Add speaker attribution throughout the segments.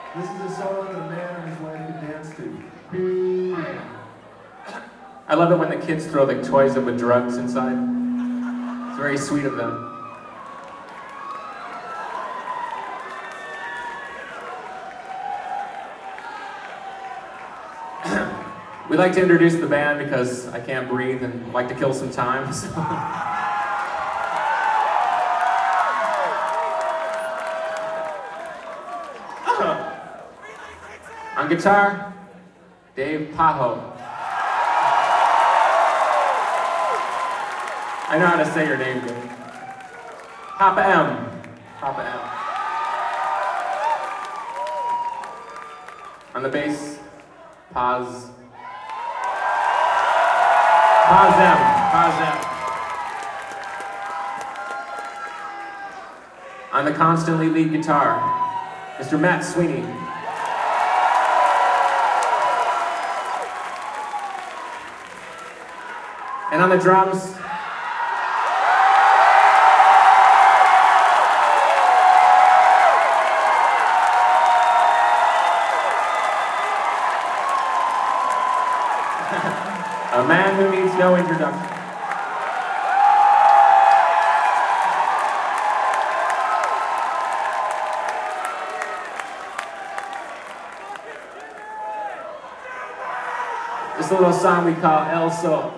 Speaker 1: This is a song that a man and his wife could dance to.
Speaker 2: I love it when the kids throw like toys up with drugs inside. It's very sweet of them. We'd like to introduce the band because I can't breathe and like to kill some time. So. On guitar, Dave Pajo. I know how to say your name, Dave. Papa M. Papa M. On the bass, Paz. Paz M. Paz M. On the constantly lead guitar, Mr. Matt Sweeney. And on the drums, a man who needs no introduction. This little song we call El Sol.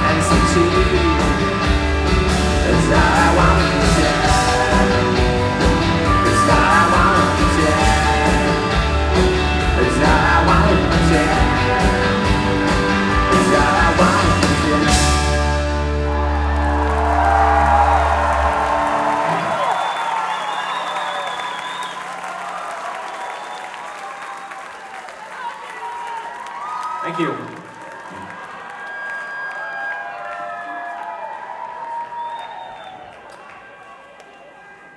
Speaker 3: That's all I want to say.
Speaker 2: Thank you.